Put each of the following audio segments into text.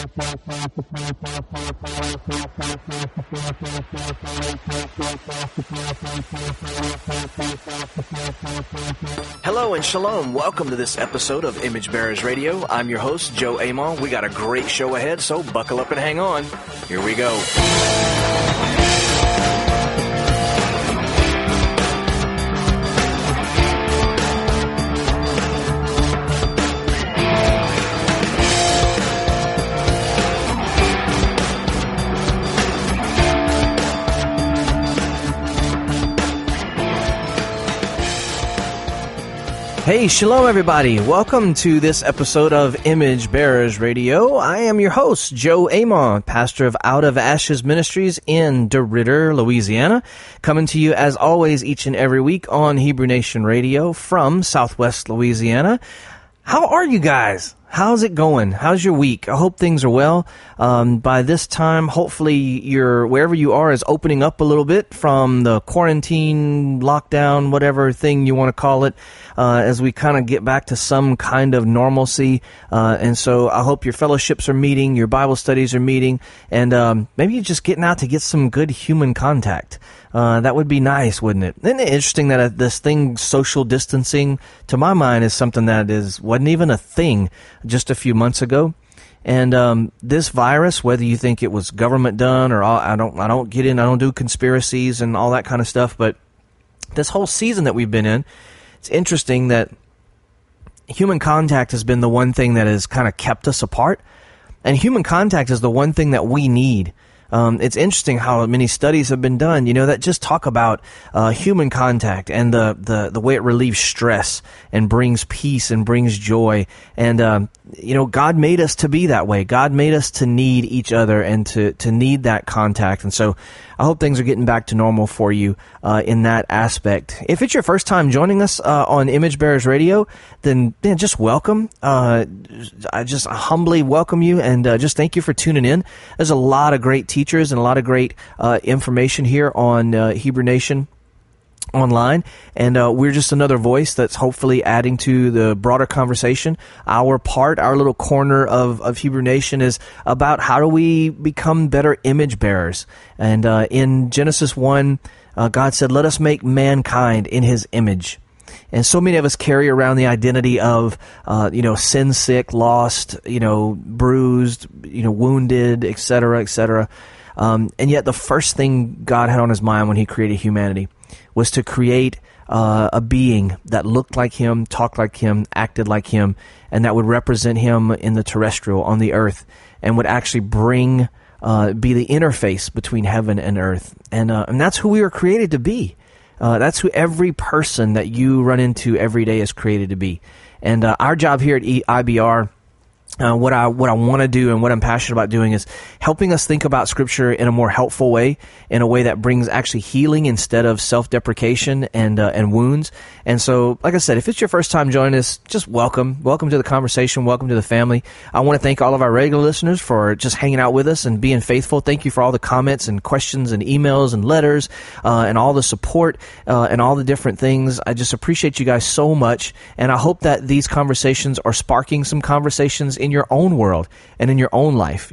Hello and shalom. Welcome to this episode of Image Bearers Radio. I'm your host, Joe Amon. We got a great show ahead, so buckle up and hang on. Here we go. Hey, shalom everybody. Welcome to this episode of Image Bearers Radio. I am your host, Joe Amon, pastor of Out of Ashes Ministries in DeRidder, Louisiana, coming to you as always each and every week on Hebrew Nation Radio from Southwest Louisiana. How are you guys? How's it going? How's your week? I hope things are well. By this time, hopefully you're wherever you are is opening up a little bit from the quarantine, lockdown, whatever thing you want to call it, as we kind of get back to some kind of normalcy. And so I hope your fellowships are meeting, your Bible studies are meeting, and maybe you're just getting out to get some good human contact. That would be nice, wouldn't it? Isn't it interesting that this thing, social distancing, to my mind, is something that wasn't even a thing just a few months ago. And this virus, whether you think it was government done or I don't get in, I don't do conspiracies and all that kind of stuff, but this whole season that we've been in, it's interesting that human contact has been the one thing that has kind of kept us apart, and human contact is the one thing that we need. It's interesting how many studies have been done, that just talk about human contact and the way it relieves stress and brings peace and brings joy. And, God made us to be that way. God made us to need each other and to need that contact. And so I hope things are getting back to normal for you in that aspect. If it's your first time joining us on Image Bearers Radio, then just welcome. I just humbly welcome you and just thank you for tuning in. There's a lot of great teachers and a lot of great information here on Hebrew Nation online, and we're just another voice that's hopefully adding to the broader conversation. Our little corner of Hebrew Nation is about how do we become better image bearers. And in Genesis 1, God said, "Let us make mankind in his image." And so many of us carry around the identity of, sin sick, lost, bruised, wounded, et cetera, et cetera. And yet the first thing God had on his mind when he created humanity was to create a being that looked like him, talked like him, acted like him, and that would represent him in the terrestrial, on the earth, and would actually be the interface between heaven and earth. And that's who we were created to be. That's who every person that you run into every day is created to be. And our job here at IBR, what I want to do and what I'm passionate about doing is helping us think about Scripture in a more helpful way, in a way that brings actually healing instead of self-deprecation and wounds. And so, like I said, if it's your first time joining us, just welcome to the conversation, welcome to the family. I want to thank all of our regular listeners for just hanging out with us and being faithful. Thank you for all the comments and questions and emails and letters and all the support and all the different things. I just appreciate you guys so much, and I hope that these conversations are sparking some conversations in your own world and in your own life.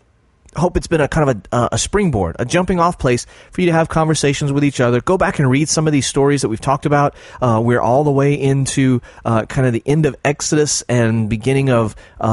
I hope it's been a kind of a springboard, a jumping off place for you to have conversations with each other. Go back and read some of these stories that we've talked about. We're all the way into kind of the end of Exodus and beginning of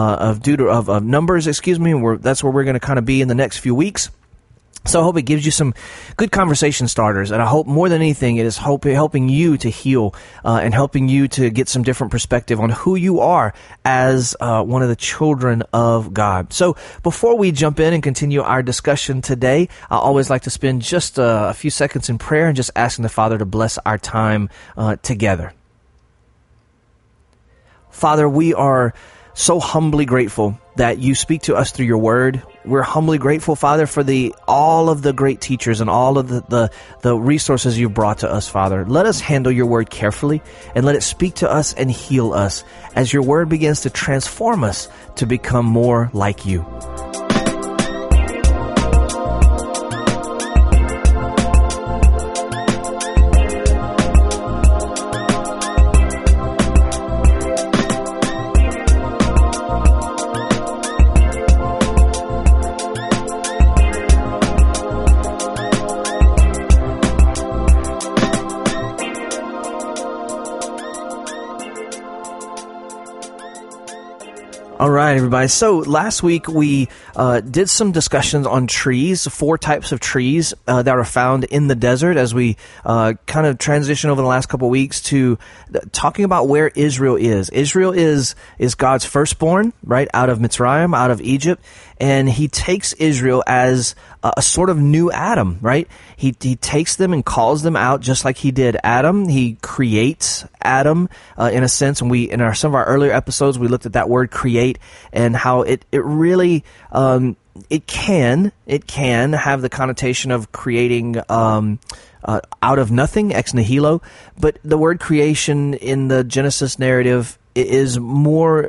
Numbers, that's where we're going to kind of be in the next few weeks. So I hope it gives you some good conversation starters, and I hope more than anything it is helping you to heal and helping you to get some different perspective on who you are as one of the children of God. So before we jump in and continue our discussion today, I always like to spend just a few seconds in prayer and just asking the Father to bless our time together. Father, we are so humbly grateful that you speak to us through your word. We're humbly grateful, Father, for all of the great teachers and all of the resources you've brought to us, Father. Let us handle your word carefully and let it speak to us and heal us as your word begins to transform us to become more like you. right, everybody. So last week we did some discussions on trees, 4 types of trees that are found in the desert, as we kind of transition over the last couple of weeks to talking about where Israel is. Israel is God's firstborn, right, out of Mitzrayim, out of Egypt. And he takes Israel as a sort of new Adam, right? He takes them and calls them out just like he did Adam. He creates Adam in a sense. And in some of our earlier episodes, we looked at that word create and how it really it can have the connotation of creating out of nothing, ex nihilo. But the word creation in the Genesis narrative is more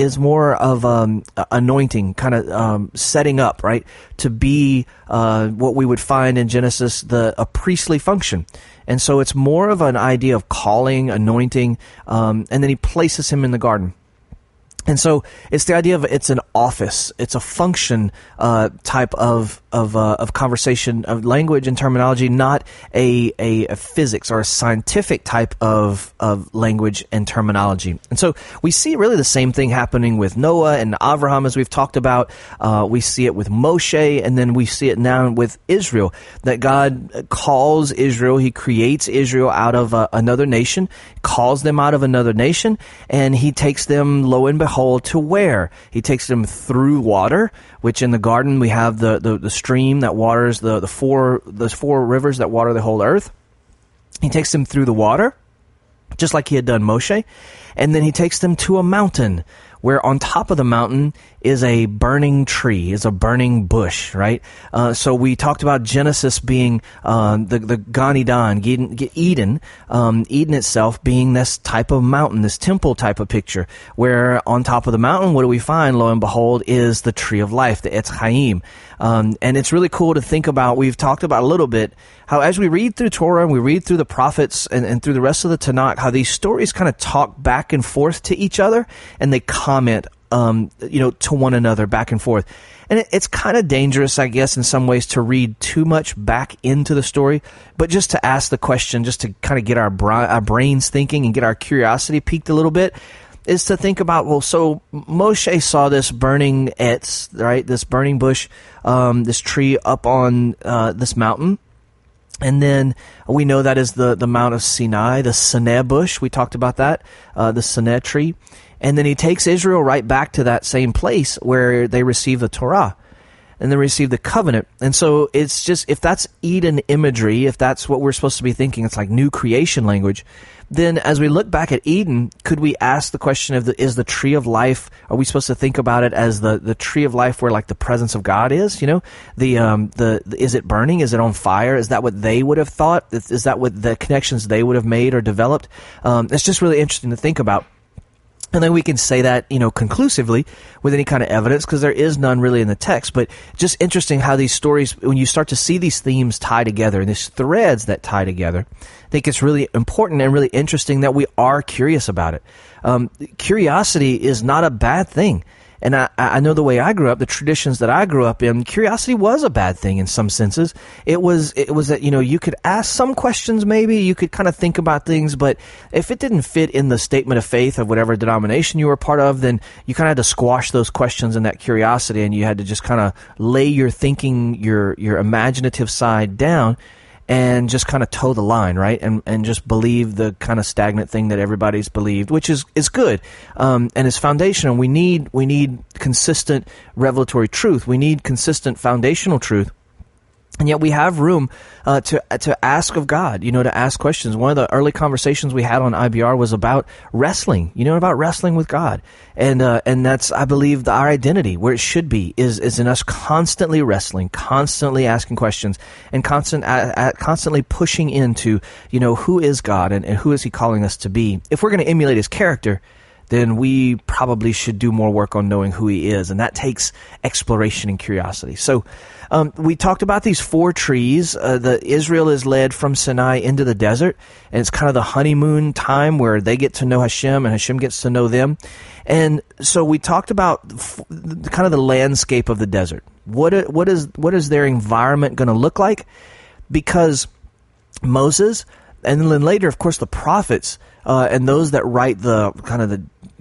of anointing, kind of setting up, right, to be what we would find in Genesis, a priestly function. And so it's more of an idea of calling, anointing, and then he places him in the garden. And so it's the idea of it's an office, it's a function type of conversation, of language and terminology, not a physics or a scientific type of language and terminology. And so we see really the same thing happening with Noah and Avraham, as we've talked about. We see it with Moshe, and then we see it now with Israel, that God calls Israel, he creates Israel out of another nation, calls them out of another nation, and he takes them, lo and behold, to where? He takes them through water, which in the garden we have the stream that waters the four rivers that water the whole earth. He takes them through the water, just like he had done Moshe, and then he takes them to a mountain, where on top of the mountain is a burning tree, is a burning bush, right? So we talked about Genesis being the Gan Eden, Eden itself being this type of mountain, this temple type of picture, where on top of the mountain, what do we find, lo and behold, is the tree of life, the Etz Chaim. And it's really cool to think about. We've talked about a little bit how as we read through Torah and we read through the prophets and through the rest of the Tanakh, how these stories kind of talk back and forth to each other, and they comment to one another back and forth. And it's kind of dangerous, I guess, in some ways to read too much back into the story, but just to ask the question, just to kind of get our brains thinking and get our curiosity piqued a little bit, is to think about, well, so Moshe saw this burning etz, right, this burning bush, this tree up on this mountain. And then we know that is the Mount of Sinai, the Sinai bush. We talked about that, the Sinai tree. And then he takes Israel right back to that same place where they receive the Torah and they receive the covenant. And so it's just, if that's Eden imagery, if that's what we're supposed to be thinking, it's like new creation language, then as we look back at Eden, could we ask the question of is the tree of life, are we supposed to think about it as the tree of life where like the presence of God is, is it burning? Is it on fire? Is that what they would have thought? Is that what the connections they would have made or developed? It's just really interesting to think about. And then we can say that, conclusively with any kind of evidence, because there is none really in the text. But just interesting how these stories, when you start to see these themes tie together and these threads that tie together, I think it's really important and really interesting that we are curious about it. Curiosity is not a bad thing. And I know the way I grew up, the traditions that I grew up in, curiosity was a bad thing in some senses. It was that, you could ask some questions maybe, you could kind of think about things, but if it didn't fit in the statement of faith of whatever denomination you were part of, then you kind of had to squash those questions and that curiosity, and you had to just kind of lay your thinking, your imaginative side down, and just kind of toe the line, right? And just believe the kind of stagnant thing that everybody's believed, which is good, and is foundational. We need consistent revelatory truth. We need consistent foundational truth. And yet we have room to ask of God, to ask questions. One of the early conversations we had on IBR was about wrestling, about wrestling with God. And that's, I believe, our identity, where it should be, is in us constantly wrestling, constantly asking questions, and constantly pushing into, who is God and who is he calling us to be. If we're going to emulate his character, then we probably should do more work on knowing who he is. And that takes exploration and curiosity. So we talked about these 4 trees. Israel is led from Sinai into the desert, and it's kind of the honeymoon time where they get to know Hashem and Hashem gets to know them. And so we talked about kind of the landscape of the desert. What is their environment going to look like? Because Moses, and then later, of course, the prophets, and those that write the kind of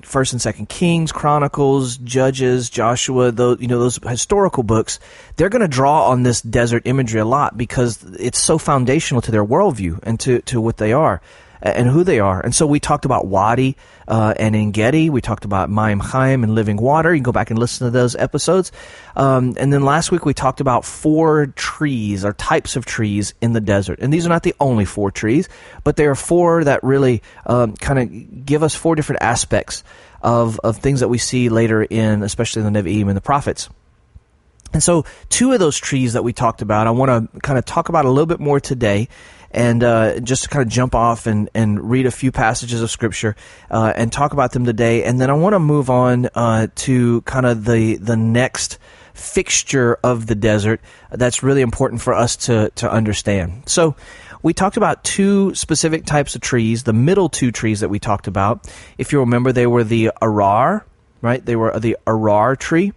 First and Second Kings, Chronicles, Judges, Joshua, those historical books, they're going to draw on this desert imagery a lot because it's so foundational to their worldview and to what they are and who they are. And so we talked about Wadi and En-Gedi. We talked about Mayim Chaim and living water. You can go back and listen to those episodes. And then last week we talked about 4 trees or types of trees in the desert. And these are not the only 4 trees, but there are 4 that really kind of give us 4 different aspects of things that we see later in, especially in the Nevi'im and the prophets. And so 2 of those trees that we talked about, I want to kind of talk about a little bit more today. And just to kind of jump off and read a few passages of Scripture and talk about them today. And then I want to move on to kind of the next fixture of the desert that's really important for us to understand. So we talked about 2 specific types of trees, the middle 2 trees that we talked about. If you remember, they were the arar, right? They were the arar tree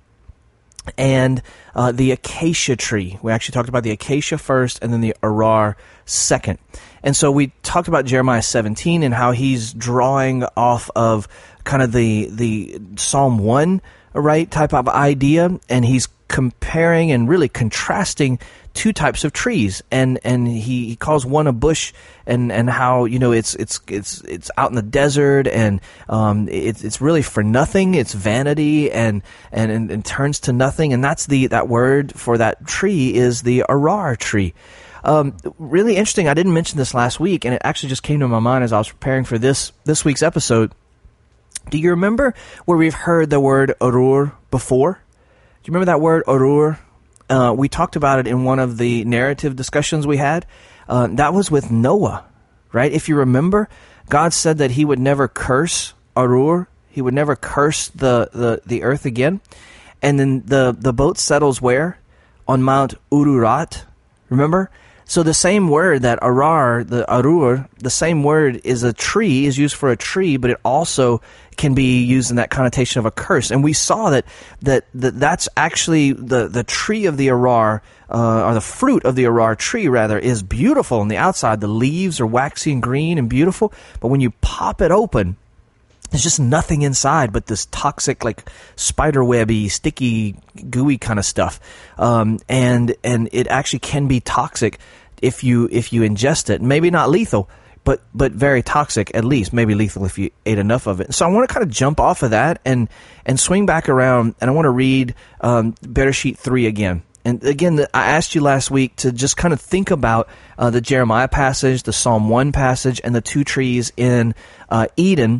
and the acacia tree. We actually talked about the acacia first and then the arar second. And so we talked about Jeremiah 17 and how he's drawing off of kind of the Psalm 1, right, type of idea, and he's comparing and really contrasting 2 types of trees, and he calls one a bush, and how it's out in the desert, and it's really for nothing, it's vanity, and turns to nothing, and that's that word for that tree is the arar tree. Really interesting. I didn't mention this last week, and it actually just came to my mind as I was preparing for this week's episode. Do you remember where we've heard the word arur before? Do you remember that word arur? We talked about it in one of the narrative discussions we had. That was with Noah, right? If you remember, God said that he would never curse arur. He would never curse the earth again. And then the boat settles where? On Mount Ururat. Remember? So the same word, that arar, the arur, the same word is used for a tree, but it also can be used in that connotation of a curse. And we saw that's actually the tree of the arar, or the fruit of the arar tree, rather, is beautiful on the outside. The leaves are waxy and green and beautiful, but when you pop it open, there's just nothing inside but this toxic, like spiderwebby, sticky, gooey kind of stuff, and it actually can be toxic if you ingest it. Maybe not lethal, but very toxic at least. Maybe lethal if you ate enough of it. So I want to kind of jump off of that and swing back around, and I want to read Bereshit 3 again. And again, I asked you last week to just kind of think about the Jeremiah passage, the Psalm 1 passage, and the 2 trees in Eden.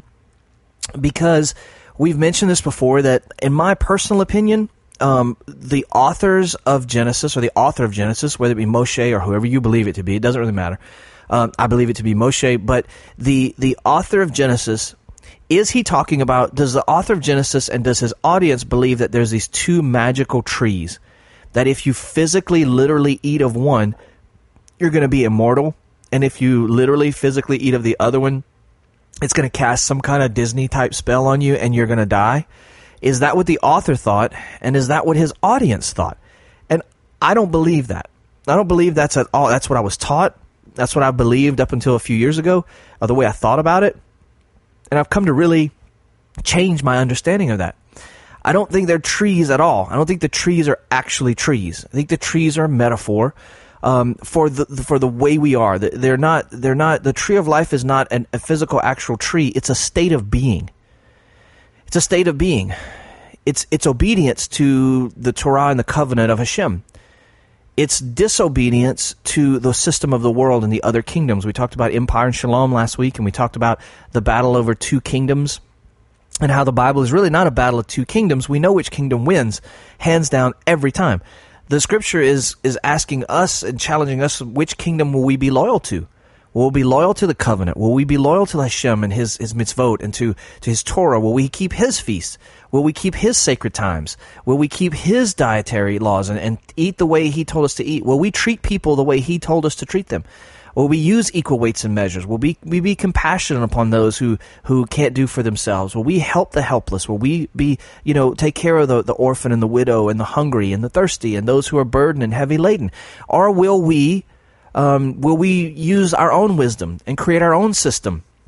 Because we've mentioned this before, that in my personal opinion, the authors of Genesis, or the author of Genesis, whether it be Moshe or whoever you believe it to be, it doesn't really matter. I believe it to be Moshe, but the author of Genesis, does the author of Genesis and does his audience believe that there's these 2 magical trees, that if you physically, literally eat of one, you're going to be immortal, and if you literally, physically eat of the other one, it's going to cast some kind of Disney-type spell on you and you're going to die? Is that what the author thought? And is that what his audience thought? And I don't believe that. I don't believe that's at all. That's what I was taught. That's what I believed up until a few years ago, the way I thought about it. And I've come to really change my understanding of that. I don't think they're trees at all. I don't think the trees are actually trees. I think the trees are a metaphor for the way we are. They're not. The tree of life is not a physical, actual tree. It's a state of being. It's a state of being. It's obedience to the Torah and the covenant of Hashem. It's disobedience to the system of the world and the other kingdoms. We talked about empire and shalom last week, and we talked about the battle over 2 kingdoms, and how the Bible is really not a battle of 2 kingdoms. We know which kingdom wins, hands down, every time. The Scripture is asking us and challenging us, which kingdom will we be loyal to? Will we be loyal to the covenant? Will we be loyal to Hashem and his mitzvot and to his Torah? Will we keep his feasts? Will we keep his sacred times? Will we keep his dietary laws and eat the way he told us to eat? Will we treat people the way he told us to treat them? Will we use equal weights and measures? Will we be compassionate upon those who can't do for themselves? Will we help the helpless? Will we be, take care of the orphan and the widow and the hungry and the thirsty and those who are burdened and heavy laden? Or will we use our own wisdom and create our own system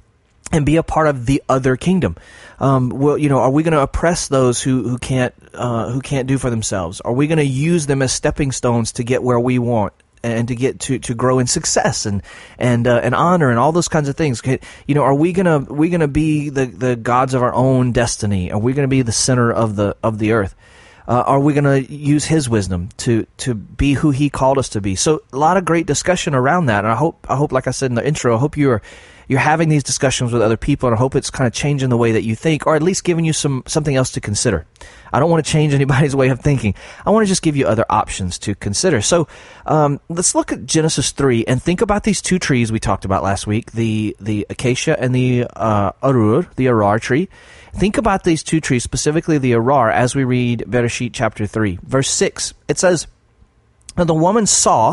and be a part of the other kingdom. Well, are we going to oppress those who can't do for themselves? Are we going to use them as stepping stones to get where we want and to get to grow in success and honor and all those kinds of things? Are we gonna be the gods of our own destiny? Are we going to be the center of the earth? Are we going to use His wisdom to be who He called us to be? So a lot of great discussion around that, and I hope, like I said in the intro, I hope you're having these discussions with other people, and I hope it's kind of changing the way that you think, or at least giving you something else to consider. I don't want to change anybody's way of thinking. I want to just give you other options to consider. So let's look at Genesis 3 and think about these two trees we talked about last week, the acacia and the arar tree. Think about these two trees, specifically the arar, as we read Bereshit chapter 3. Verse 6, it says, "And the woman saw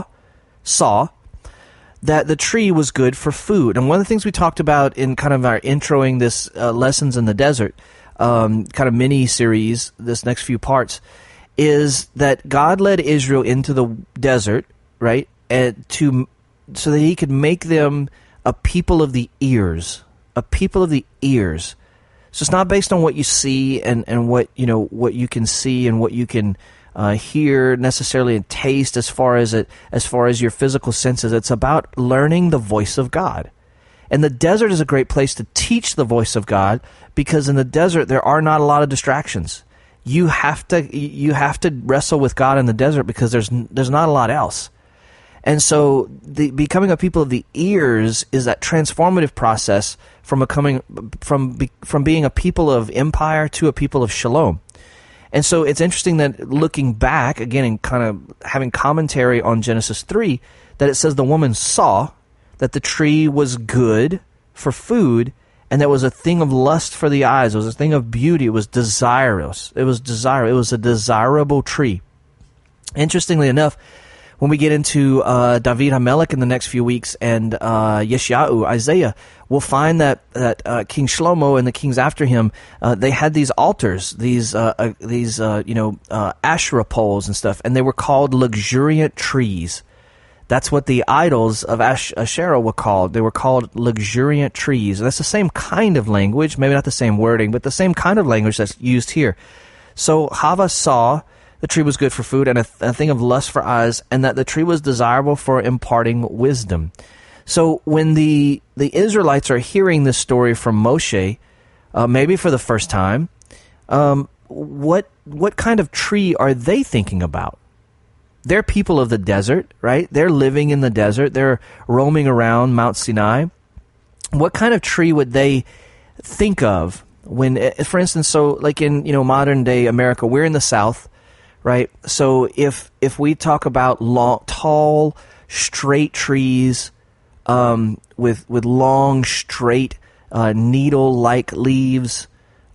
that the tree was good for food." And one of the things we talked about in kind of our introing this Lessons in the Desert kind of mini-series, this next few parts, is that God led Israel into the desert, right, so that He could make them a people of the ears, a people of the ears. So it's not based on what you see and what you can see and what you can hear necessarily and taste as far as your physical senses. It's about learning the voice of God. And the desert is a great place to teach the voice of God, because in the desert there are not a lot of distractions. You have to wrestle with God in the desert because there's not a lot else. And so becoming a people of the ears is that transformative process from being a people of empire to a people of shalom. And so it's interesting that looking back, again, and kind of having commentary on Genesis 3, that it says the woman saw that the tree was good for food, and that was a thing of lust for the eyes. It was a thing of beauty. It was desirous. It was a desirable tree. Interestingly enough, when we get into David HaMelech in the next few weeks and Yeshayahu, Isaiah, we'll find that King Shlomo and the kings after him, they had these altars, these Asherah poles and stuff, and they were called luxuriant trees. That's what the idols of Asherah were called. They were called luxuriant trees. That's the same kind of language, maybe not the same wording, but the same kind of language that's used here. So Hava saw the tree was good for food and a thing of lust for eyes, and that the tree was desirable for imparting wisdom. So when the Israelites are hearing this story from Moshe, maybe for the first time, what kind of tree are they thinking about? They're people of the desert, right? They're living in the desert. They're roaming around Mount Sinai. What kind of tree would they think of when, for instance, so like in modern day America, we're in the South, right? So if we talk about tall, straight trees with long, straight needle-like leaves,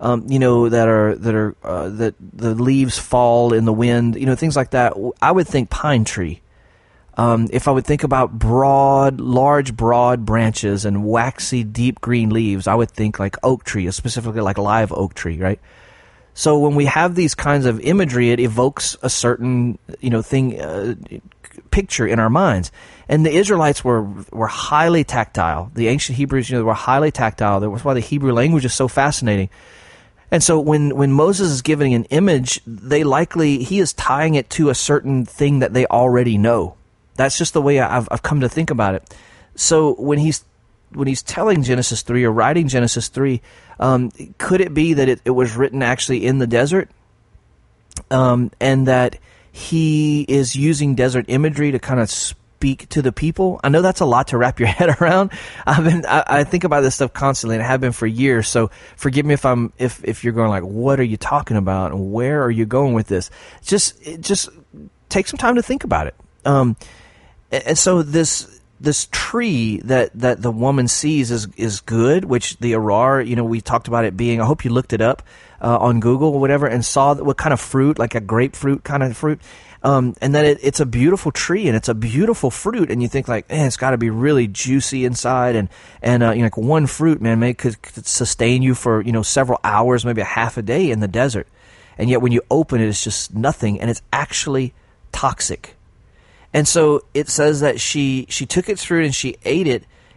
that the leaves fall in the wind, things like that, I would think pine tree. If I would think about large, broad branches and waxy, deep green leaves, I would think like oak tree, specifically like live oak tree, right? So when we have these kinds of imagery, it evokes a certain, picture in our minds. And the Israelites were highly tactile. The ancient Hebrews, were highly tactile. That's why the Hebrew language is so fascinating. And so when Moses is giving an image, he is tying it to a certain thing that they already know. That's just the way I've come to think about it. So when he's telling Genesis 3 or writing Genesis 3, could it be that it was written actually in the desert, and that he is using desert imagery to kind of speak to the people? I know that's a lot to wrap your head around. I think about this stuff constantly, and I have been for years. So forgive me if you're going like, what are you talking about, and where are you going with this? Just take some time to think about it. And so this tree that the woman sees is good, which the arar, we talked about it being, I hope you looked it up on Google or whatever and saw what kind of fruit, like a grapefruit kind of fruit, and that it's a beautiful tree and it's a beautiful fruit, and you think like, man, it's got to be really juicy inside, and like one fruit, man, could sustain you for several hours, maybe a half a day in the desert, and yet when you open it, it's just nothing, and it's actually toxic. And so it says that she took its fruit and she ate it,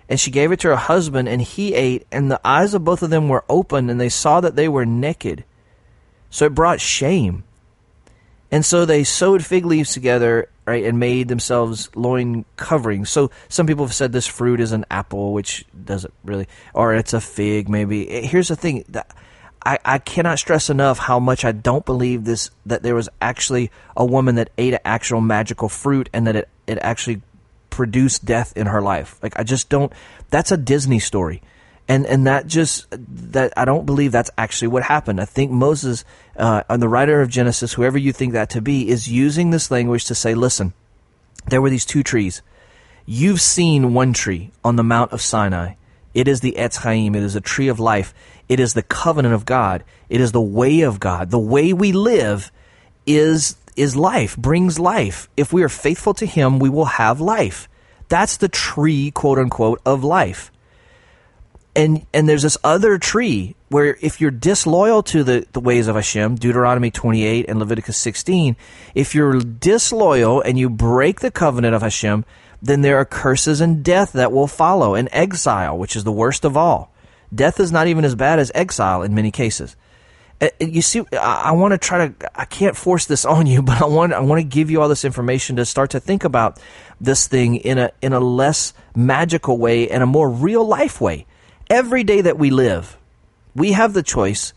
And she gave it to her husband, and he ate, and the eyes of both of them were opened, and they saw that they were naked. So it brought shame. And so they sewed fig leaves together, right, and made themselves loin coverings. So some people have said this fruit is an apple, which doesn't really, or it's a fig maybe. Here's the thing, I cannot stress enough how much I don't believe this, that there was actually a woman that ate an actual magical fruit and that it actually produced death in her life. Like, I just don't, that's a Disney story. And that I don't believe that's actually what happened. I think Moses, and the writer of Genesis, whoever you think that to be, is using this language to say, listen, there were these two trees. You've seen one tree on the Mount of Sinai. It is the Etz Chaim. It is a tree of life. It is the covenant of God. It is the way of God. The way we live is life, brings life. If we are faithful to Him, we will have life. That's the tree, quote unquote, of life. And there's this other tree where if you're disloyal to the ways of Hashem, Deuteronomy 28 and Leviticus 16, if you're disloyal and you break the covenant of Hashem, then there are curses and death that will follow, and exile, which is the worst of all. Death is not even as bad as exile in many cases. You see, I want to try to, I can't force this on you, but I want to give you all this information to start to think about this thing in a less magical way and a more real life way. Every day that we live, we have the choice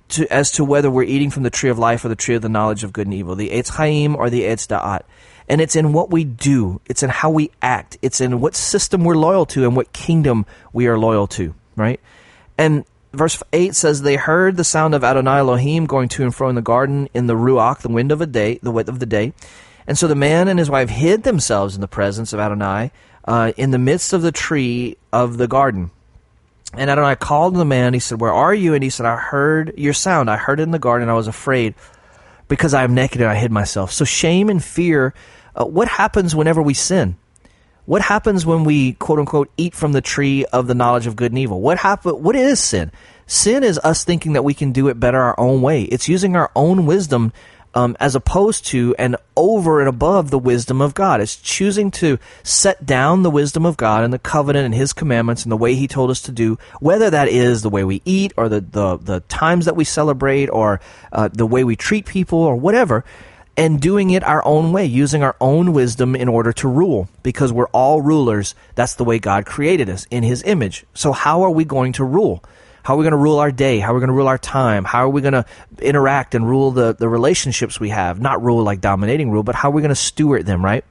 as to whether we're eating from the tree of life or the tree of the knowledge of good and evil, the Etz Chaim or the Etz Da'at. And it's in what we do. It's in how we act. It's in what system we're loyal to and what kingdom we are loyal to, right? And verse 8 says, they heard the sound of Adonai Elohim going to and fro in the garden in the Ruach, the wind of the day. And so the man and his wife hid themselves in the presence of Adonai in the midst of the tree of the garden. And Adonai called the man. He said, where are you? And he said, I heard your sound. I heard it in the garden. I was afraid because I am naked and I hid myself. So shame and fear, what happens whenever we sin? What happens when we, quote unquote, eat from the tree of the knowledge of good and evil? What is sin? Sin is us thinking that we can do it better our own way. It's using our own wisdom as opposed to and over and above the wisdom of God. It's choosing to set down the wisdom of God and the covenant and His commandments and the way He told us to do, whether that is the way we eat or the times that we celebrate or the way we treat people or whatever, and doing it our own way, using our own wisdom in order to rule, because we're all rulers. That's the way God created us, in His image. So how are we going to rule? How are we going to rule our day? How are we going to rule our time? How are we going to interact and rule the relationships we have? Not rule like dominating rule, but how are we going to steward them, right?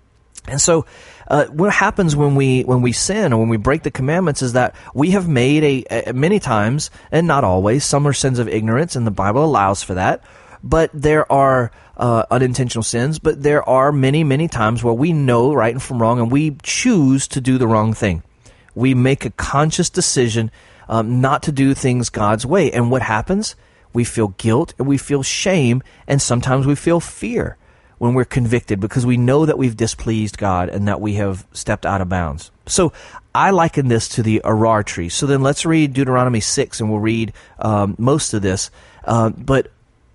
And so what happens when we sin or when we break the commandments is that we have made many times, and not always, some are sins of ignorance, and the Bible allows for that, but there are unintentional sins, but there are many, many times where we know right and from wrong, and we choose to do the wrong thing. We make a conscious decision not to do things God's way. And what happens? We feel guilt and we feel shame, and sometimes we feel fear when we're convicted because we know that we've displeased God and that we have stepped out of bounds. So I liken this to the arar tree. So then let's read Deuteronomy 6, and we'll read most of this. But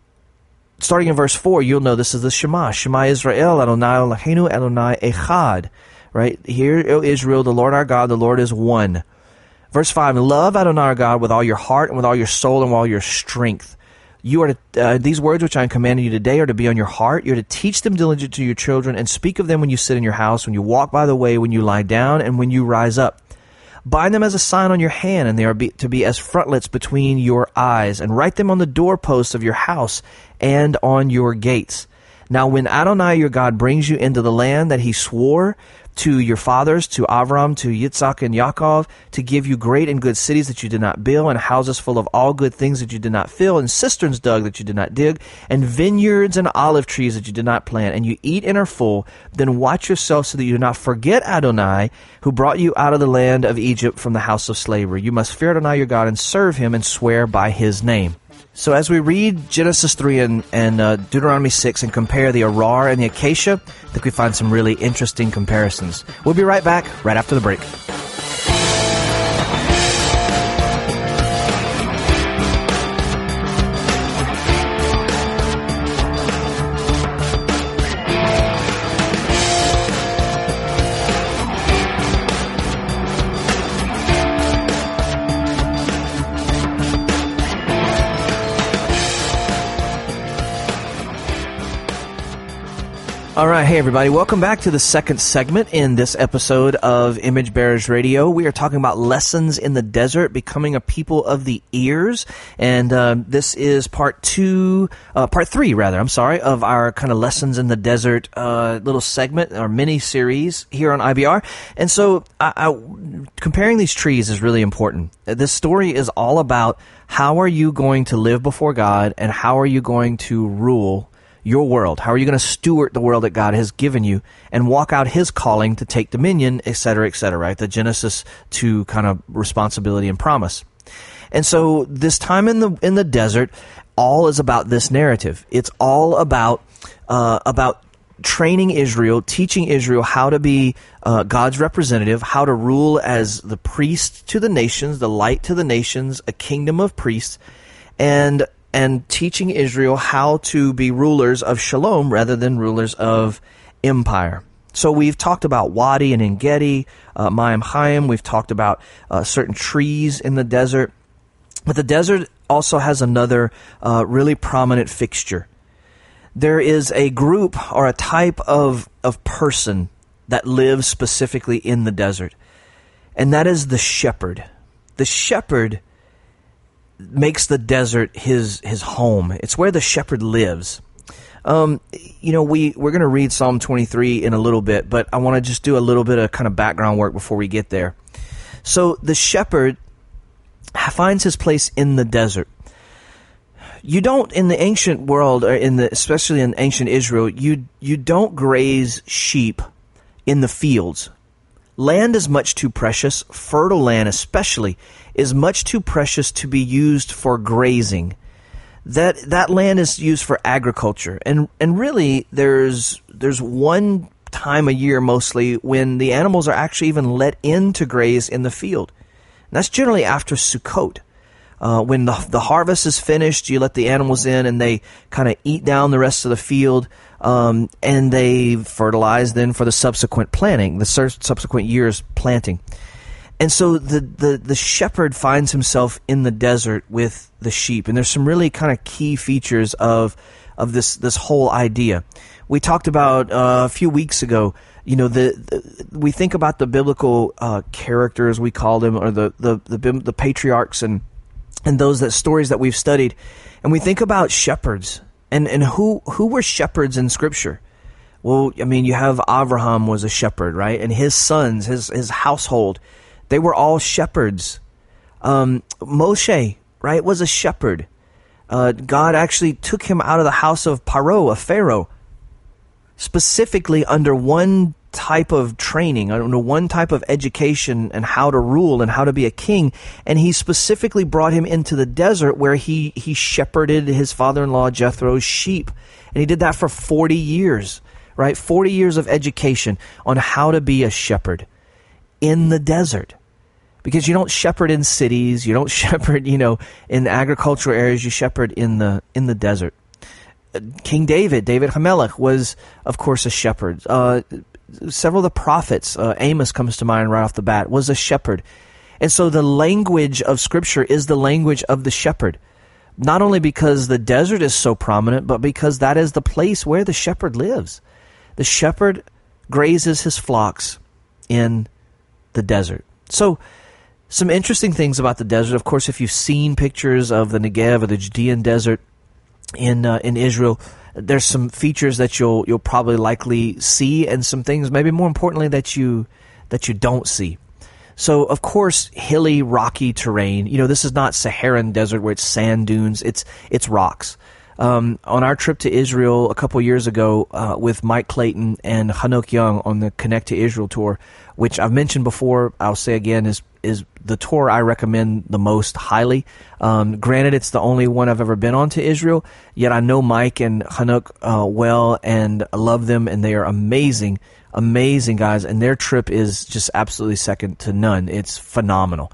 starting in verse 4, you'll know this is the Shema. Shema Israel, Adonai Eloheinu, Adonai Echad. Right? Hear, O Israel, the Lord our God, the Lord is one. Verse 5, love Adonai our God with all your heart and with all your soul and with all your strength. You are to, these words which I am commanding you today are to be on your heart. You're to teach them diligently to your children, and speak of them when you sit in your house, when you walk by the way, when you lie down, and when you rise up. Bind them as a sign on your hand, and they are to be as frontlets between your eyes, and write them on the doorposts of your house and on your gates. Now when Adonai your God brings you into the land that He swore to your fathers, to Avram, to Yitzhak and Yaakov, to give you great and good cities that you did not build, and houses full of all good things that you did not fill, and cisterns dug that you did not dig, and vineyards and olive trees that you did not plant, and you eat and are full, then watch yourself so that you do not forget Adonai, who brought you out of the land of Egypt from the house of slavery. You must fear Adonai your God and serve Him and swear by His name. So as we read Genesis 3 and Deuteronomy 6 and compare the arar and the acacia, I think we find some really interesting comparisons. We'll be right back right after the break. All right, hey everybody, welcome back to the second segment in this episode of Image Bearers Radio. We are talking about lessons in the desert, becoming a people of the ears, and this is part three, of our kind of lessons in the desert little segment, our mini series here on IBR. And so, comparing these trees is really important. This story is all about how are you going to live before God, and how are you going to rule your world? How are you going to steward the world that God has given you and walk out His calling to take dominion, et cetera, right? The Genesis 2 kind of responsibility and promise. And so this time in the desert, all is about this narrative. It's all about training Israel, teaching Israel how to be God's representative, how to rule as the priest to the nations, the light to the nations, a kingdom of priests, and teaching Israel how to be rulers of shalom rather than rulers of empire. So we've talked about Wadi and En-Gedi, Mayim Chaim. We've talked about certain trees in the desert. But the desert also has another really prominent fixture. There is a group or a type of person that lives specifically in the desert, and that is the shepherd. The shepherd makes the desert his home. It's where the shepherd lives. We're going to read Psalm 23 in a little bit, but I want to just do a little bit of kind of background work before we get there. So the shepherd finds his place in the desert. You don't, in the ancient world, or especially in ancient Israel, you don't graze sheep in the fields. Land is much too precious, fertile land especially, is much too precious to be used for grazing. That land is used for agriculture. And really there's one time a year mostly when the animals are actually even let in to graze in the field. And that's generally after Sukkot. When the harvest is finished, you let the animals in and they kind of eat down the rest of the field, and they fertilize then for the subsequent planting, the subsequent year's planting. And so the shepherd finds himself in the desert with the sheep, and there's some really kind of key features of this whole idea. We talked about a few weeks ago. We think about the biblical characters, we call them, or the patriarchs and those stories that we've studied, and we think about shepherds and who were shepherds in Scripture. Well, I mean, you have Abraham was a shepherd, right? And his sons, his household, they were all shepherds. Moshe, right, was a shepherd. God actually took him out of the house of Paro, a Pharaoh, specifically under one type of training, one type of education and how to rule and how to be a king. And he specifically brought him into the desert where he shepherded his father-in-law Jethro's sheep. And he did that for 40 years, right? 40 years of education on how to be a shepherd in the desert. Because you don't shepherd in cities, you don't shepherd, in agricultural areas, you shepherd in the desert. King David Hamelech, was, of course, a shepherd. Several of the prophets, Amos comes to mind right off the bat, was a shepherd. And so the language of Scripture is the language of the shepherd. Not only because the desert is so prominent, but because that is the place where the shepherd lives. The shepherd grazes his flocks in the desert. So, some interesting things about the desert. Of course, if you've seen pictures of the Negev or the Judean desert in Israel, there's some features that you'll probably likely see, and some things, maybe more importantly, that you don't see. So, of course, hilly, rocky terrain. This is not Saharan desert where it's sand dunes. It's rocks. On our trip to Israel a couple years ago with Mike Clayton and Hanok Young on the Connect to Israel tour, which I've mentioned before, I'll say again, is the tour I recommend the most highly. Granted, it's the only one I've ever been on to Israel, yet I know Mike and Hanok well, and I love them, and they are amazing guys, and their trip is just absolutely second to none. It's phenomenal.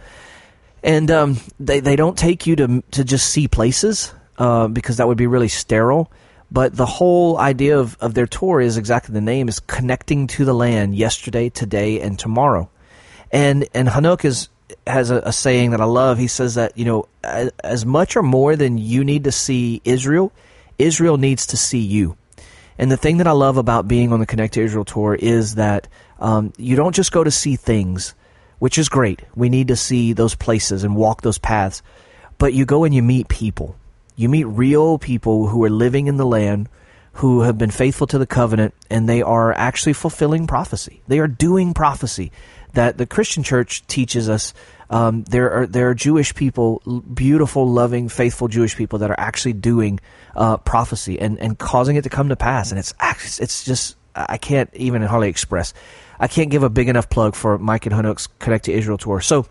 And they don't take you to just see places, because that would be really sterile. But the whole idea of their tour is exactly the name, is connecting to the land yesterday, today, and tomorrow. And Hanok has a saying that I love. He says that, as much or more than you need to see Israel, Israel needs to see you. And the thing that I love about being on the Connect to Israel tour is that you don't just go to see things, which is great. We need to see those places and walk those paths. But you go and you meet people. You meet real people who are living in the land, who have been faithful to the covenant, and they are actually fulfilling prophecy. They are doing prophecy that the Christian church teaches us. There are Jewish people, beautiful, loving, faithful Jewish people that are actually doing prophecy and causing it to come to pass. And it's just, I can't even hardly express. I can't give a big enough plug for Mike and Hanuk's Connect to Israel tour. So,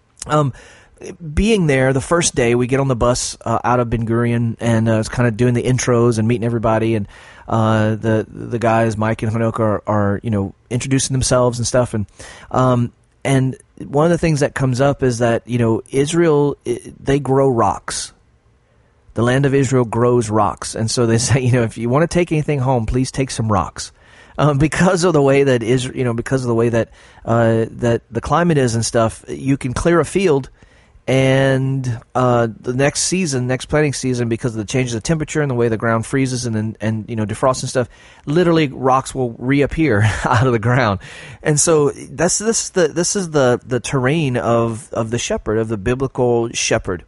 being there, the first day we get on the bus out of Ben Gurion, and it's kind of doing the intros and meeting everybody, and the guys, Mike and Hanuk, are introducing themselves and stuff, and one of the things that comes up is that Israel, they grow rocks. The land of Israel grows rocks, and so they say if you want to take anything home, please take some rocks. Because of the way that because of the way that that the climate is and stuff, you can clear a field, and the next planting season, because of the changes of temperature and the way the ground freezes and defrosts and stuff, literally rocks will reappear out of the ground. And so this is the terrain of the shepherd, of the biblical shepherd.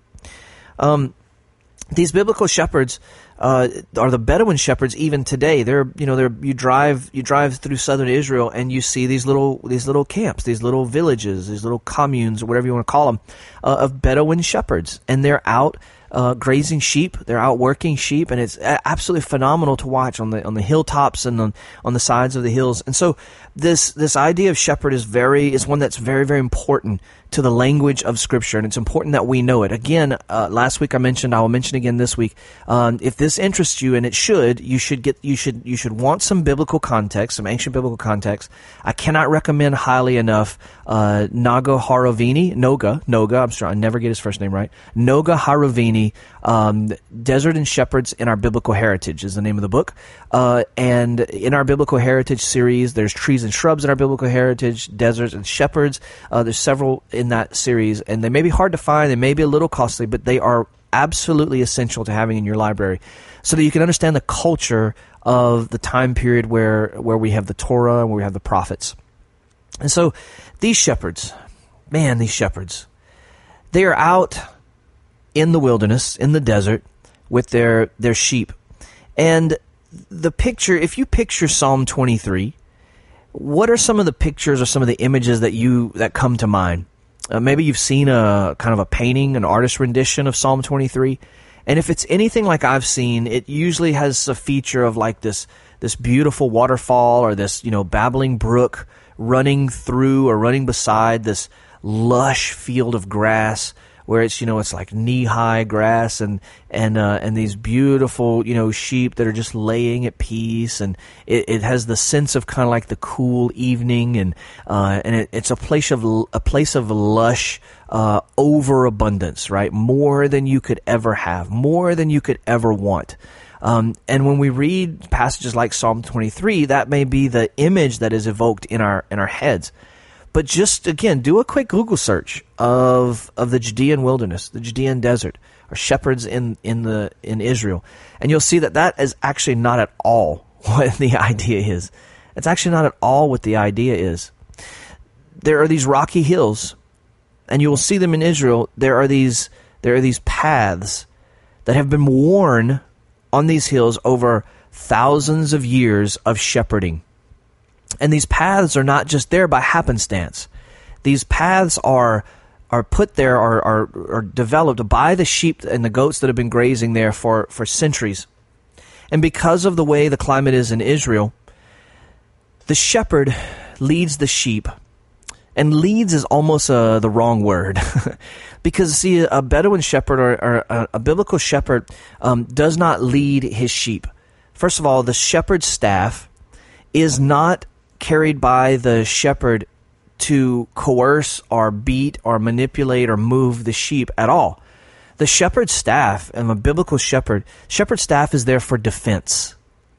These biblical shepherds are the Bedouin shepherds even today. You drive through southern Israel and you see these little camps, these little villages, these little communes, or whatever you want to call them, of Bedouin shepherds, and they're out grazing sheep. They're out working sheep, and it's absolutely phenomenal to watch on the hilltops and on the sides of the hills. And so this idea of shepherd is one that's very, very important to the language of Scripture, and it's important that we know it. Again, last week I will mention again this week. If this interests you, and it should, you should want some biblical context, some ancient biblical context. I cannot recommend highly enough Noga Haravini. I'm sure I never get his first name right. Noga Haravini, Desert and Shepherds in Our Biblical Heritage is the name of the book. And in our Biblical Heritage series, there's Trees and Shrubs in Our Biblical Heritage, Deserts and Shepherds. There's several in that series, and they may be hard to find, they may be a little costly, but they are absolutely essential to having in your library so that you can understand the culture of the time period where we have the Torah and where we have the prophets. And so these shepherds, they are out in the wilderness, in the desert, with their sheep. And the picture, if you picture Psalm 23, what are some of the pictures or some of the images that come to mind? Maybe you've seen a kind of a painting, an artist rendition of Psalm 23. And if it's anything like I've seen, it usually has a feature of like this beautiful waterfall, or this, babbling brook running through or running beside this lush field of grass, where it's like knee-high grass and these beautiful, sheep that are just laying at peace, and it has the sense of kind of like the cool evening, and it's a place of lush overabundance, right? More than you could ever have, more than you could ever want. And when we read passages like Psalm 23, that may be the image that is evoked in our heads. But just, again, do a quick Google search of the Judean wilderness, the Judean desert, or shepherds in Israel, and you'll see that is actually not at all what the idea is. It's actually not at all what the idea is. There are these rocky hills, and you will see them in Israel. There are these paths that have been worn on these hills over thousands of years of shepherding. And these paths are not just there by happenstance. These paths are put there, are developed by the sheep and the goats that have been grazing there for centuries. And because of the way the climate is in Israel, the shepherd leads the sheep. And leads is almost the wrong word. Because, see, a Bedouin shepherd or a biblical shepherd does not lead his sheep. First of all, the shepherd's staff is not carried by the shepherd to coerce or beat or manipulate or move the sheep at all. The shepherd's staff, and a biblical shepherd's staff is there for defense,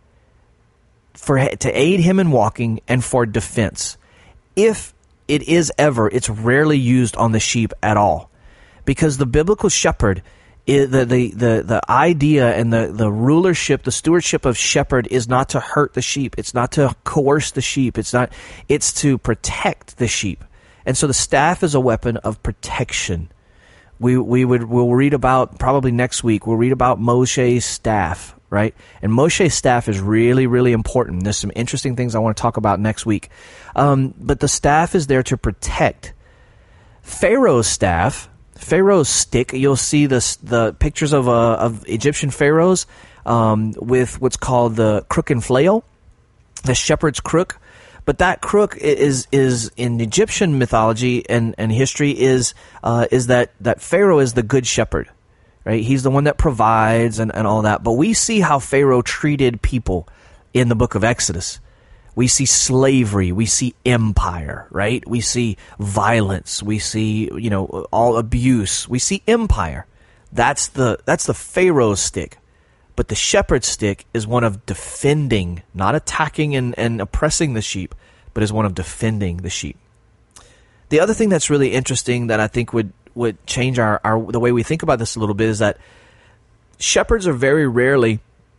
to aid him in walking and for defense. If it's rarely used on the sheep at all, because the biblical shepherd The idea and the rulership, the stewardship of shepherd is not to hurt the sheep. It's not to coerce the sheep. It's to protect the sheep. And so the staff is a weapon of protection. We'll read about, probably next week, we'll read about Moshe's staff, right? And Moshe's staff is really, really important. There's some interesting things I want to talk about next week. But the staff is there to protect. Pharaoh's staff, Pharaoh's stick, you'll see the pictures of Egyptian pharaohs with what's called the crook and flail, the shepherd's crook. But that crook is in Egyptian mythology and history is that Pharaoh is the good shepherd, right? He's the one that provides and all that. But we see how Pharaoh treated people in the book of Exodus. We see slavery, we see empire, right? We see violence, we see, all abuse. We see empire. That's the Pharaoh's stick. But the shepherd's stick is one of defending, not attacking and oppressing the sheep, but is one of defending the sheep. The other thing that's really interesting that I think would change the way we think about this a little bit is that shepherds are very rarely,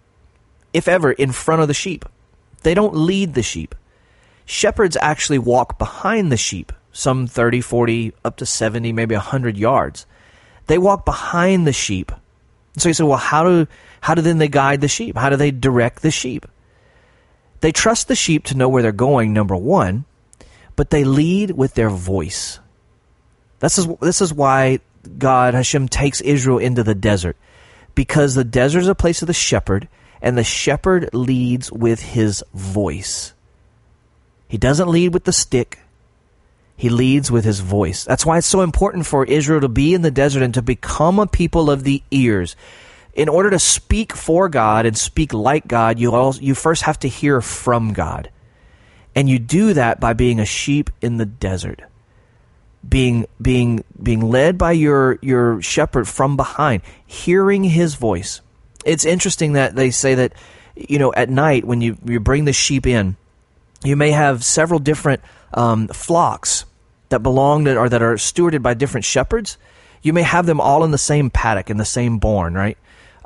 if ever, in front of the sheep. They don't lead the sheep. Shepherds actually walk behind the sheep, some 30, 40, up to 70, maybe 100 yards. They walk behind the sheep. So you say, well, how do then they guide the sheep? How do they direct the sheep? They trust the sheep to know where they're going, number one, but they lead with their voice. This is why God, Hashem, takes Israel into the desert, because the desert is a place of the shepherd, and the shepherd leads with his voice. He doesn't lead with the stick. He leads with his voice. That's why it's so important for Israel to be in the desert and to become a people of the ears. In order to speak for God and speak like God, you first have to hear from God. And you do that by being a sheep in the desert. Being led by your shepherd from behind, hearing his voice. It's interesting that they say that, at night when you bring the sheep in, you may have several different flocks that belong to, or that are stewarded by different shepherds. You may have them all in the same paddock, in the same barn, right?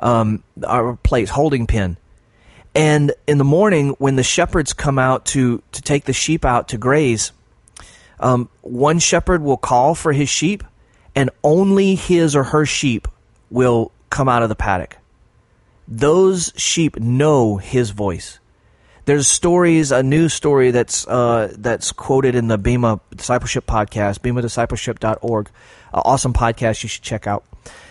Or place, holding pen. And in the morning, when the shepherds come out to take the sheep out to graze, one shepherd will call for his sheep, and only his or her sheep will come out of the paddock. Those sheep know his voice. There's stories, a news story that's quoted in the Bema Discipleship podcast, bemadiscipleship.org. Awesome podcast you should check out.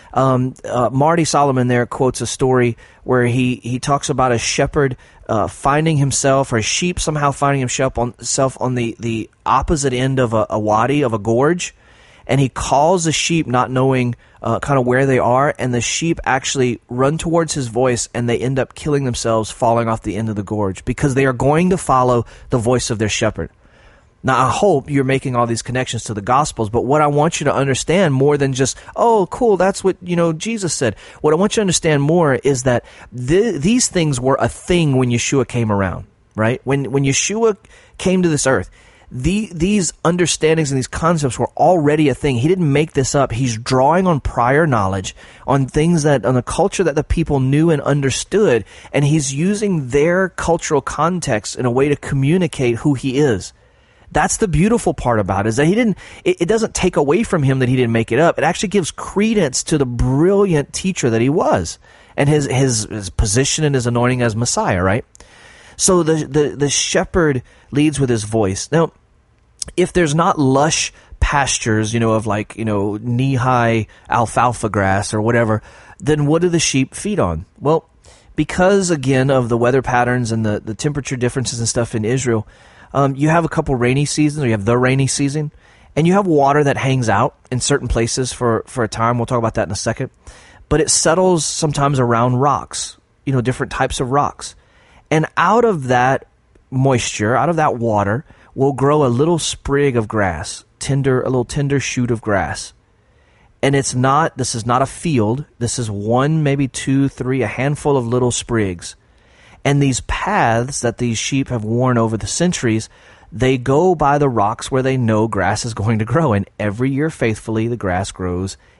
Marty Solomon there quotes a story where he talks about a shepherd finding himself, or a sheep somehow finding himself on the opposite end of a wadi, of a gorge, and he calls the sheep not knowing kind of where they are, and the sheep actually run towards his voice, and they end up killing themselves, falling off the end of the gorge, because they are going to follow the voice of their shepherd. Now, I hope you're making all these connections to the Gospels, but what I want you to understand more than just, oh, cool, that's what, Jesus said. What I want you to understand more is that these things were a thing when Yeshua came around, right? When Yeshua came to this earth, these understandings and these concepts were already a thing. He didn't make this up. He's drawing on prior knowledge, on things on the culture that the people knew and understood, and he's using their cultural context in a way to communicate who he is. That's the beautiful part about it, is that it doesn't take away from him that he didn't make it up. It actually gives credence to the brilliant teacher that he was, and his position and his anointing as Messiah, right? So the shepherd leads with his voice. Now, if there's not lush pastures, of knee-high alfalfa grass or whatever, then what do the sheep feed on? Well, because, again, of the weather patterns and the temperature differences and stuff in Israel, you have a couple rainy seasons, or you have the rainy season, and you have water that hangs out in certain places for a time. We'll talk about that in a second. But it settles sometimes around rocks, different types of rocks. And out of that moisture, out of that water, will grow a little sprig of grass, a little tender shoot of grass. And this is not a field. This is one, maybe two, three, a handful of little sprigs. And these paths that these sheep have worn over the centuries, they go by the rocks where they know grass is going to grow. And every year, faithfully, the grass grows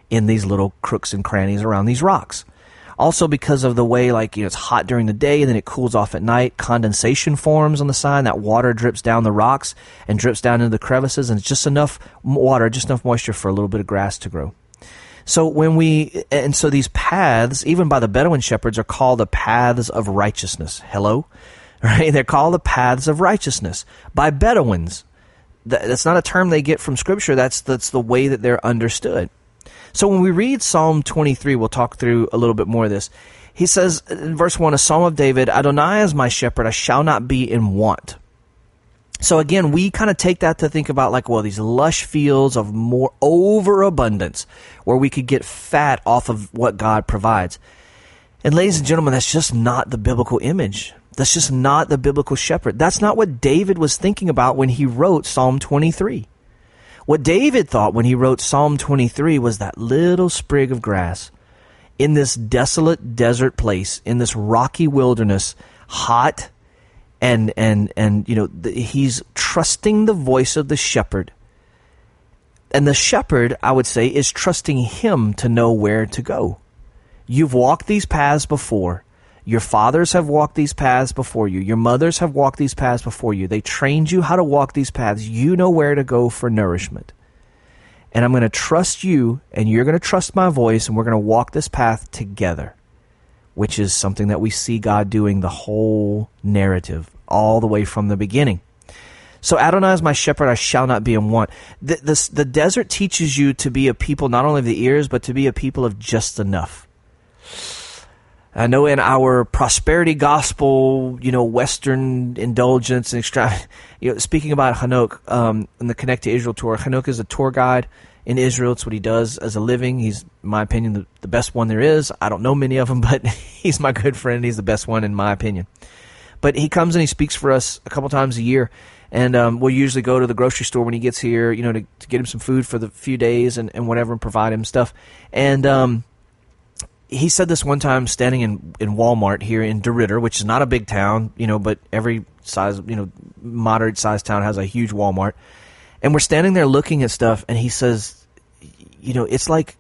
in these little crooks and crannies around these rocks. Also, because of the way, it's hot during the day and then it cools off at night, condensation forms on the side. That water drips down the rocks and drips down into the crevices, and it's just enough water, just enough moisture for a little bit of grass to grow. So so these paths, even by the Bedouin shepherds, are called the paths of righteousness. Hello? Right? They're called the paths of righteousness by Bedouins. That's not a term they get from Scripture. That's the way that they're understood. So when we read Psalm 23, we'll talk through a little bit more of this. He says in verse 1, a Psalm of David, Adonai is my shepherd, I shall not be in want. So again, we kind of take that to think about these lush fields of more overabundance where we could get fat off of what God provides. And ladies and gentlemen, that's just not the biblical image. That's just not the biblical shepherd. That's not what David was thinking about when he wrote Psalm 23. What David thought when he wrote Psalm 23 was that little sprig of grass in this desolate desert place, in this rocky wilderness, hot, and he's trusting the voice of the shepherd. And the shepherd, I would say, is trusting him to know where to go. You've walked these paths before. Your fathers have walked these paths before you. Your mothers have walked these paths before you. They trained you how to walk these paths. You know where to go for nourishment. And I'm going to trust you, and you're going to trust my voice, and we're going to walk this path together, which is something that we see God doing the whole narrative, all the way from the beginning. So Adonai is my shepherd, I shall not be in want. The desert teaches you to be a people not only of the ears, but to be a people of just enough. I know in our prosperity gospel, Western indulgence and speaking about Hanok in the Connect to Israel tour, Hanok is a tour guide in Israel. It's what he does as a living. He's, in my opinion, the best one there is. I don't know many of them, but he's my good friend. He's the best one in my opinion. But he comes and he speaks for us a couple times a year. And we'll usually go to the grocery store when he gets here, to get him some food for the few days and whatever, and provide him stuff. And he said this one time standing in Walmart here in DeRidder, which is not a big town, but every size, moderate sized town has a huge Walmart. And we're standing there looking at stuff, and he says, it's like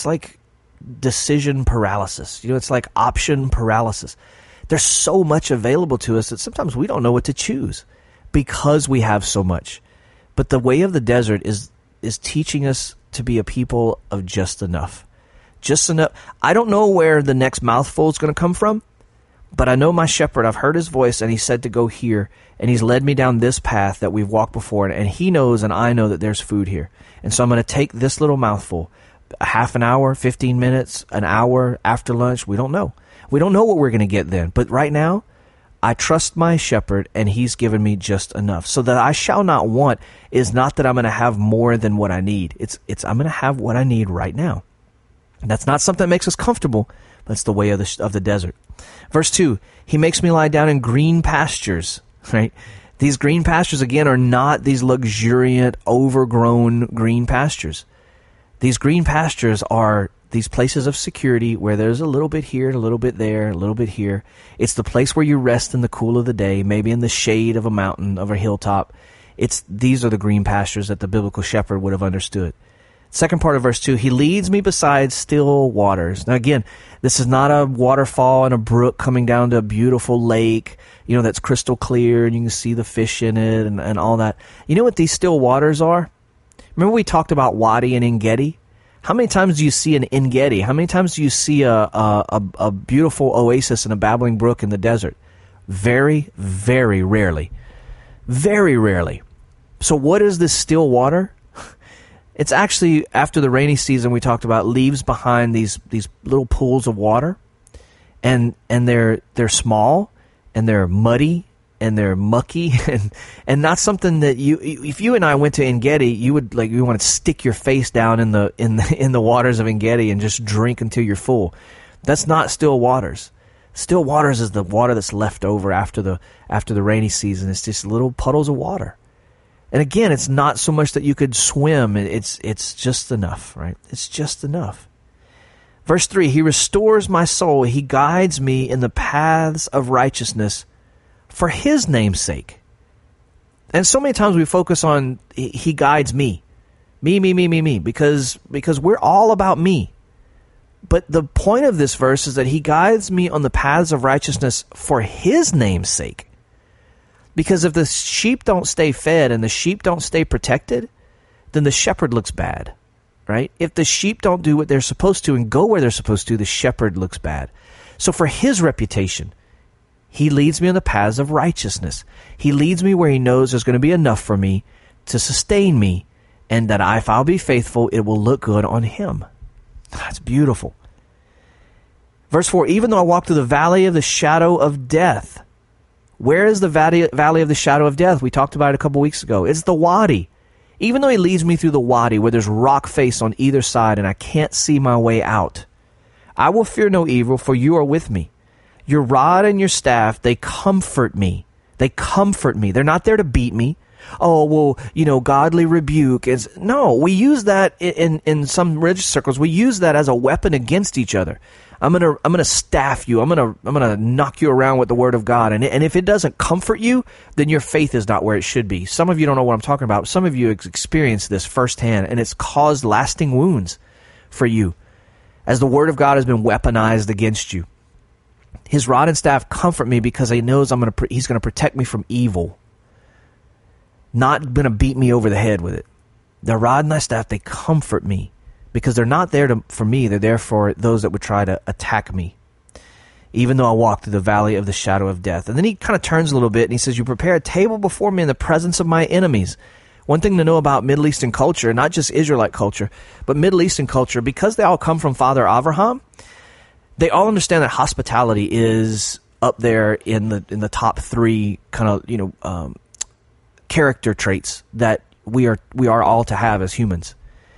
decision paralysis. It's like option paralysis. There's so much available to us that sometimes we don't know what to choose because we have so much. But the way of the desert is teaching us to be a people of just enough. Just enough. I don't know where the next mouthful is going to come from, but I know my shepherd. I've heard his voice, and he said to go here, and he's led me down this path that we've walked before, and he knows and I know that there's food here. And so I'm going to take this little mouthful, a half an hour, 15 minutes, an hour after lunch. We don't know. We don't know what we're going to get then. But right now, I trust my shepherd, and he's given me just enough. So that I shall not want is not that I'm going to have more than what I need. It's I'm going to have what I need right now. That's not something that makes us comfortable. That's the way of the desert. Verse 2, he makes me lie down in green pastures, right? These green pastures, again, are not these luxuriant, overgrown green pastures. These green pastures are these places of security where there's a little bit here, a little bit there, a little bit here. It's the place where you rest in the cool of the day, maybe in the shade of a mountain, of a hilltop. These are the green pastures that the biblical shepherd would have understood. Second part of verse 2, he leads me beside still waters. Now again, this is not a waterfall and a brook coming down to a beautiful lake, that's crystal clear and you can see the fish in it and all that. You know what these still waters are? Remember we talked about Wadi and En-Gedi? How many times do you see an En-Gedi? How many times do you see a beautiful oasis and a babbling brook in the desert? Very, very rarely. Very rarely. So what is this still water? It's actually, after the rainy season we talked about, leaves behind these little pools of water, and they're small, and they're muddy, and they're mucky, and not something that if you and I went to En-Gedi, you want to stick your face down in the waters of En-Gedi and just drink until you're full. That's not still waters. Still waters is the water that's left over after the rainy season. It's just little puddles of water. And again, it's not so much that you could swim. It's just enough, right? It's just enough. Verse 3, he restores my soul. He guides me in the paths of righteousness for his name's sake. And so many times we focus on he guides me. Me, because we're all about me. But the point of this verse is that he guides me on the paths of righteousness for his name's sake. Because if the sheep don't stay fed and the sheep don't stay protected, then the shepherd looks bad, right? If the sheep don't do what they're supposed to and go where they're supposed to, the shepherd looks bad. So for his reputation, he leads me on the paths of righteousness. He leads me where he knows there's going to be enough for me to sustain me, and that if I'll be faithful, it will look good on him. That's beautiful. Verse 4, even though I walk through the valley of the shadow of death. Where is the valley of the shadow of death? We talked about it a couple weeks ago. It's the wadi. Even though he leads me through the wadi where there's rock face on either side and I can't see my way out, I will fear no evil, for you are with me. Your rod and your staff, they comfort me. They comfort me. They're not there to beat me. Oh, well, godly rebuke is... No, we use that in some religious circles. We use that as a weapon against each other. I'm gonna staff you. I'm gonna knock you around with the word of God. And if it doesn't comfort you, then your faith is not where it should be. Some of you don't know what I'm talking about. Some of you experienced this firsthand, and it's caused lasting wounds for you as the word of God has been weaponized against you. His rod and staff comfort me because he knows he's gonna protect me from evil. Not going to beat me over the head with it. The rod and thy staff, they comfort me because they're not there for me. They're there for those that would try to attack me, even though I walk through the valley of the shadow of death. And then he kind of turns a little bit and he says, you prepare a table before me in the presence of my enemies. One thing to know about Middle Eastern culture, not just Israelite culture, but Middle Eastern culture, because they all come from Father Abraham, they all understand that hospitality is up there in the top three kind of, character traits that we are all to have as humans.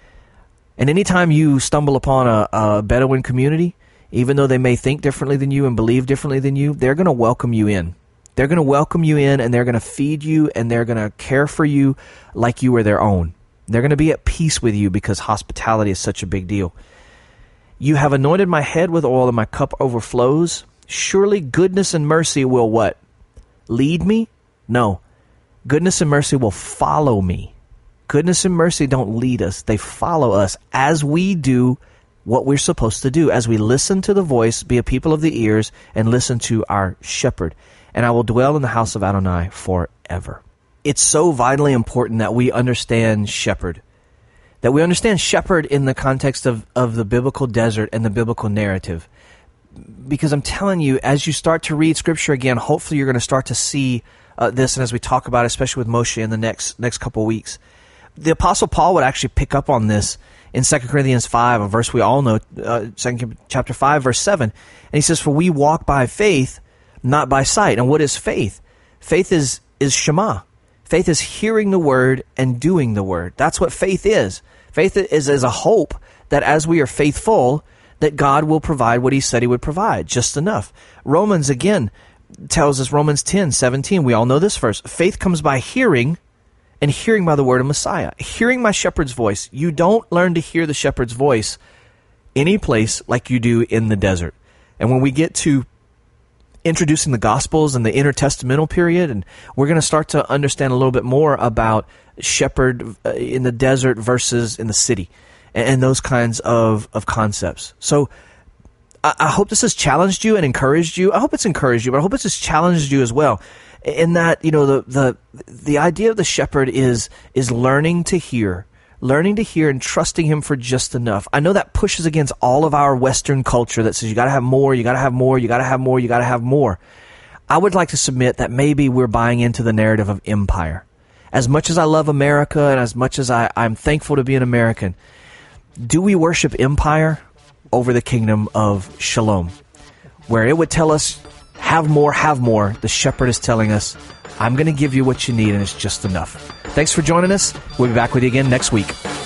And anytime you stumble upon a Bedouin community, even though they may think differently than you and believe differently than you, they're going to welcome you in. They're going to welcome you in, and they're going to feed you, and they're going to care for you like you were their own. They're going to be at peace with you because hospitality is such a big deal. You have anointed my head with oil, and my cup overflows. Surely goodness and mercy will what? Lead me? No. Goodness and mercy will follow me. Goodness and mercy don't lead us. They follow us as we do what we're supposed to do, as we listen to the voice, be a people of the ears, and listen to our shepherd. And I will dwell in the house of Adonai forever. It's so vitally important that we understand shepherd. That we understand shepherd in the context of the biblical desert and the biblical narrative. Because I'm telling you, as you start to read Scripture again, hopefully you're going to start to see this, and as we talk about, especially with Moshe in the next couple weeks, the Apostle Paul would actually pick up on this in 2 Corinthians 5, a verse we all know, chapter 5, verse 7. And he says, for we walk by faith, not by sight. And what is faith? Faith is Shema. Faith is hearing the word and doing the word. That's what faith is. Faith is a hope that as we are faithful, that God will provide what he said he would provide, just enough. Romans, again, tells us, Romans 10:17, we all know this verse. Faith comes by hearing, and hearing by the word of Messiah. Hearing my shepherd's voice. You don't learn to hear the shepherd's voice any place like you do in the desert. And when we get to introducing the Gospels and the intertestamental period, and we're going to start to understand a little bit more about shepherd in the desert versus in the city, and those kinds of concepts. So I hope this has challenged you and encouraged you. I hope it's encouraged you, but I hope it's just challenged you as well. In that, the idea of the shepherd is learning to hear and trusting him for just enough. I know that pushes against all of our Western culture that says you got to have more, you got to have more, you got to have more, you got to have more. I would like to submit that maybe we're buying into the narrative of empire. As much as I love America and as much as I'm thankful to be an American, do we worship empire over the kingdom of shalom, where it would tell us, have more, have more? The shepherd is telling us, I'm going to give you what you need, and it's just enough. Thanks for joining us. We'll be back with you again next week.